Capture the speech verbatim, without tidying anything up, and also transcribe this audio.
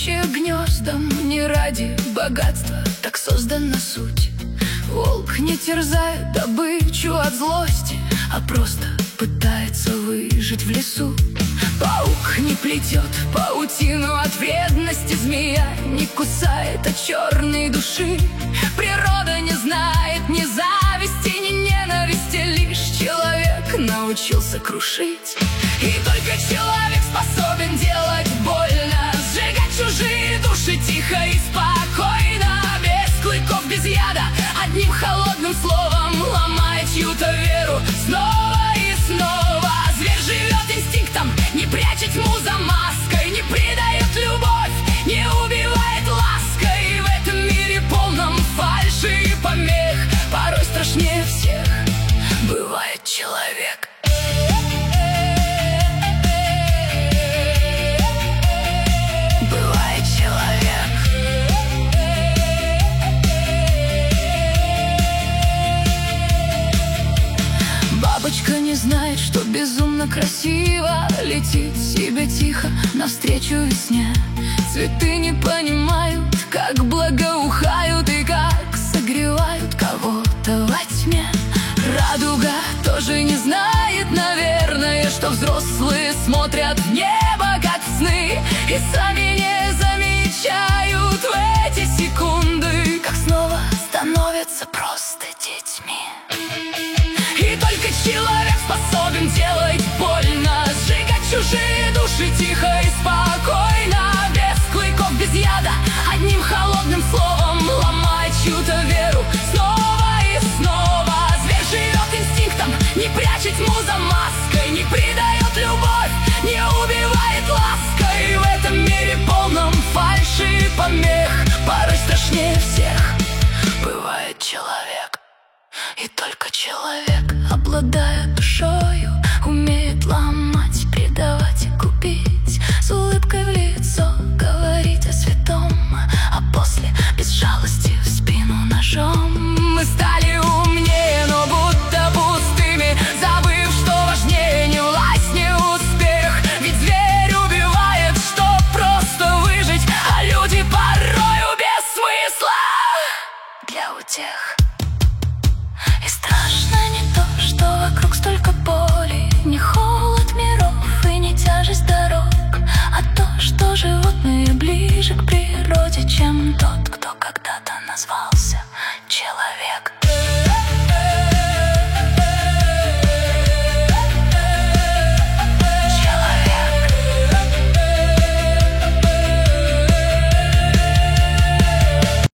строящие гнездом не ради богатства, так создана суть. Волк не терзает добычу от злости, а просто пытается выжить в лесу. Паук не плетет паутину от вредности, змея не кусает от черной души. Природа не знает ни зависти, ни ненависти, лишь человек научился крушить. И только человек способен делать больно, сжигать чужие души тихо и спокойно, без клыков, без яда, одним холодным словом ломает чью-то веру снова и снова. Зверь живет инстинктом, не прячет тьму за маской, не предает любовь, не убивает лаской. В этом мире полном фальши и помех порой страшнее всех бывает человек. Бывает человек. Бабочка не знает, что безумно красиво летит себе тихо навстречу весне. Цветы не понимают, как благоухают и как согревают кого-то во тьме. Радуга тоже не знает, наверное, что взрослые смотрят в небо, как в сны, и сами не замечают в эти секунды, как снова становятся просто детьми. И только человек способен делать больно, сжигать чужие души тихо и спокойно, без клыков, без яда, одним холодным словом ломать чью-то веру снова и снова. Зверь живет инстинктом, не прячет тьму за маской, не предает любовь, не убивает лаской. В этом мире полном фальши и помех порой страшнее всех бывает человек. И только человек, обладая душою, умеет ломать, предавать и губить, с улыбкой в лицо говорить о святом, а после без жалости в спину ножом. Мы стали умнее, но будто пустыми, забыв, что важнее не власть, не успех. Ведь зверь убивает, чтоб просто выжить, а люди порою без смысла для утех. И страшно не то, что вокруг столько боли, не холод миров и не тяжесть дорог, а то, что животные ближе к природе, чем тот, кто когда-то назвался человек.